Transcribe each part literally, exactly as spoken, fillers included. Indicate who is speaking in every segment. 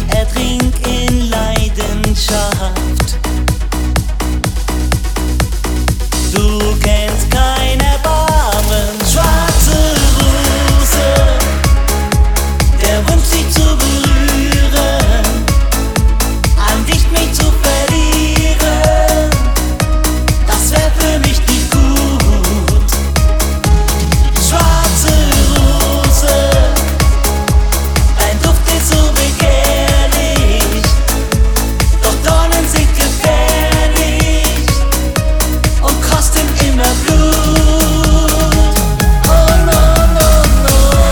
Speaker 1: ertrink in Leidenschaft. Du kennst kein Erbarmen, schwarze Rose, der Wunsch dich zu berühren, an dich mich zu verlieren, das wär für mich nicht gut. Schwarze Rose, dein Duft ist so begehrlich, doch Dornen sind gefährlich und kosten immer Blut. Oh no, no, no.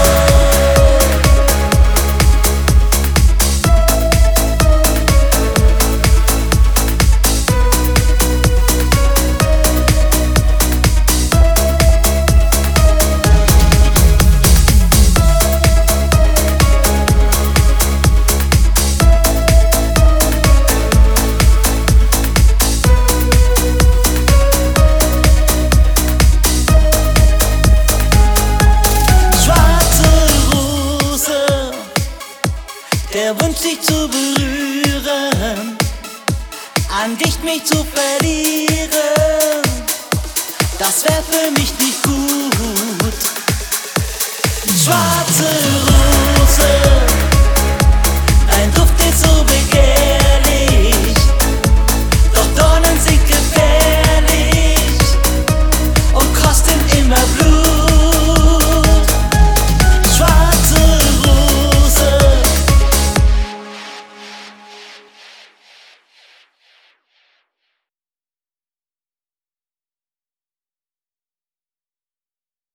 Speaker 1: Schwarze Rose, der Wunsch dich zu berühren, an dich mich zu verlieren, das wär für mich nicht gut. Schwarze Rose.